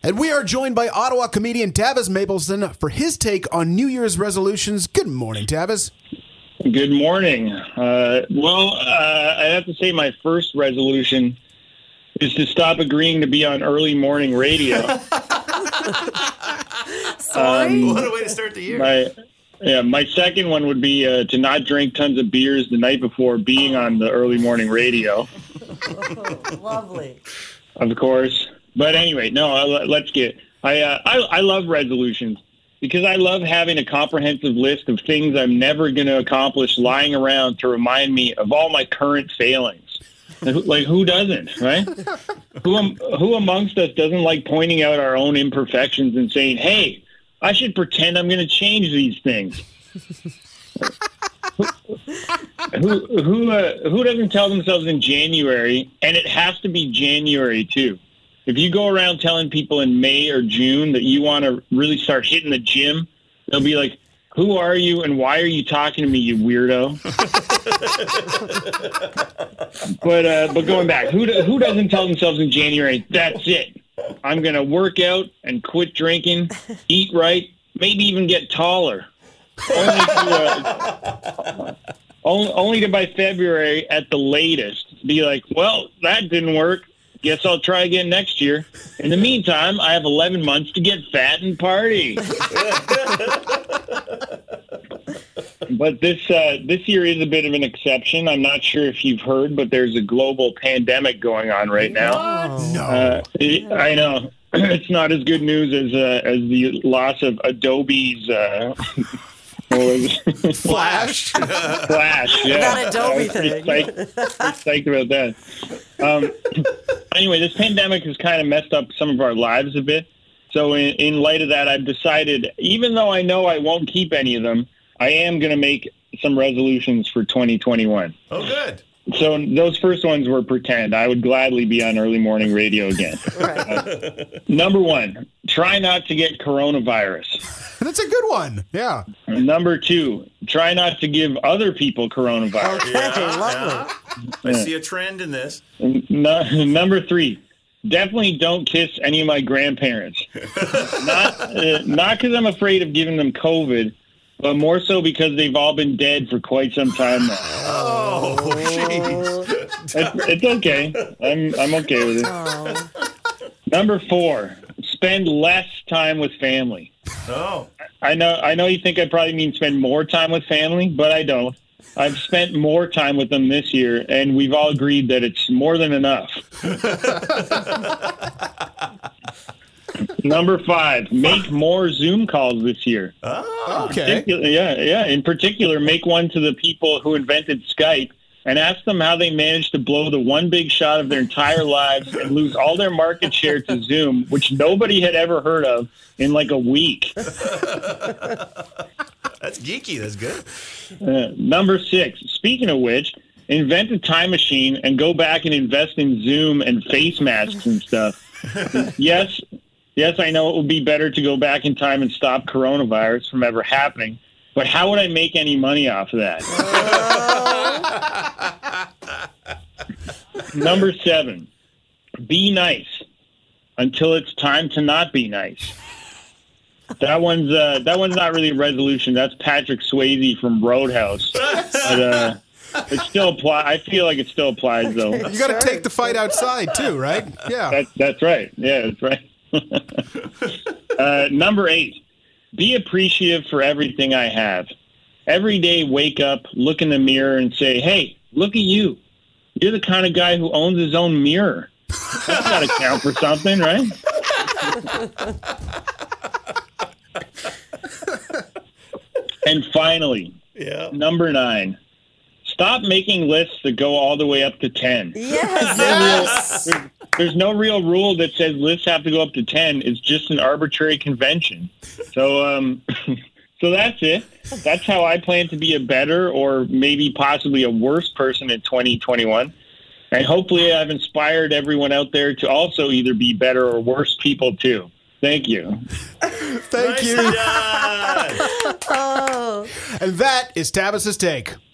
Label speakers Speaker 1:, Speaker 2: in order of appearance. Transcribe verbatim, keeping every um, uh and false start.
Speaker 1: And we are joined by Ottawa comedian Tavis Mapleson for his take on New Year's resolutions. Good morning, Tavis.
Speaker 2: Good morning. Uh, well, uh, I have to say my first resolution is to stop agreeing to be on early morning radio.
Speaker 3: Sorry?
Speaker 2: Um,
Speaker 4: What a way to start the year.
Speaker 2: my, yeah, my second one would be uh, to not drink tons of beers the night before being on the early morning radio,
Speaker 3: Oh, lovely.
Speaker 2: of course. But anyway, no, uh, let's get. I, uh, I I love resolutions because I love having a comprehensive list of things I'm never going to accomplish lying around to remind me of all my current failings. Like, who doesn't, right? who am, who amongst us doesn't like pointing out our own imperfections and saying, "Hey, I should pretend I'm going to change these things." who who uh, who doesn't tell themselves in January, and it has to be January too. If you go around telling people in May or June that you want to really start hitting the gym, they'll be like, "Who are you and why are you talking to me, you weirdo?" but uh, but going back, who do, who doesn't tell themselves in January, "That's it, I'm going to work out and quit drinking, eat right, maybe even get taller." Only to, uh, only, only to by February at the latest be like, "Well, that didn't work. Guess I'll try again next year. In the meantime, I have eleven months to get fat and party." But this uh, this year is a bit of an exception. I'm not sure if you've heard, but there's a global pandemic going on right now.
Speaker 1: No.
Speaker 2: Uh, it, I know. It's not as good news as uh, as the loss of Adobe's uh, what was it?
Speaker 1: Flash.
Speaker 2: Flash. Yeah,
Speaker 3: That Adobe
Speaker 2: I was pretty
Speaker 3: thing.
Speaker 2: psyched, pretty psyched about that. Um, anyway, this pandemic has kind of messed up some of our lives a bit. So in, in light of that, I've decided, even though I know I won't keep any of them, I am going to make some resolutions for twenty twenty-one.
Speaker 4: Oh, good.
Speaker 2: So those first ones were pretend. I would gladly be on early morning radio again.
Speaker 3: Right.
Speaker 2: Uh, number one, try not to get coronavirus.
Speaker 1: That's a good one. Yeah.
Speaker 2: Number two, try not to give other people coronavirus.
Speaker 3: Okay,
Speaker 4: Yeah,
Speaker 3: lovely.
Speaker 4: I see a trend in this.
Speaker 2: No, number three, definitely don't kiss any of my grandparents. not uh, not because I'm afraid of giving them COVID, but more so because they've all been dead for quite some time now.
Speaker 4: Oh, jeez.
Speaker 2: It's, it's okay. I'm I'm okay with it.
Speaker 3: Oh,
Speaker 2: Number four, spend less time with family.
Speaker 4: Oh,
Speaker 2: I know I know you think I probably mean spend more time with family, but I don't. I've spent more time with them this year, and we've all agreed that it's more than enough. Number five, make more Zoom calls this year.
Speaker 4: oh.
Speaker 1: Okay.
Speaker 2: Particu- Yeah, yeah. In particular, make one to the people who invented Skype and ask them how they managed to blow the one big shot of their entire lives and lose all their market share to Zoom, which nobody had ever heard of, in like a week.
Speaker 4: That's geeky. That's good.
Speaker 2: Uh, number six, speaking of which, invent a time machine and go back and invest in Zoom and face masks and stuff. Yes, yes, I know it would be better to go back in time and stop coronavirus from ever happening, but how would I make any money off of that? Number seven, be nice until it's time to not be nice. That one's uh, that one's not really a resolution. That's Patrick Swayze from Roadhouse. But, uh, it still apply. I feel like it still applies though.
Speaker 1: You got to take the fight outside too, right? Yeah.
Speaker 2: That's that's right. Yeah, that's right. uh, number eight, be appreciative for everything I have. Every day, wake up, look in the mirror, and say, "Hey, look at you. You're the kind of guy who owns his own mirror. That's got to count for something, right?" And finally,
Speaker 4: Yeah.
Speaker 2: number nine, stop making lists that go all the way up to ten.
Speaker 3: yes.
Speaker 1: Yes.
Speaker 2: There's, there's no real rule that says lists have to go up to ten. It's just an arbitrary convention. So, um, so that's it. That's how I plan to be a better or maybe possibly a worse person in twenty twenty-one. And hopefully I've inspired everyone out there to also either be better or worse people too. Thank you.
Speaker 1: Thank
Speaker 4: Nice
Speaker 1: you.
Speaker 4: job.
Speaker 3: Oh.
Speaker 1: And that is Tavis's take.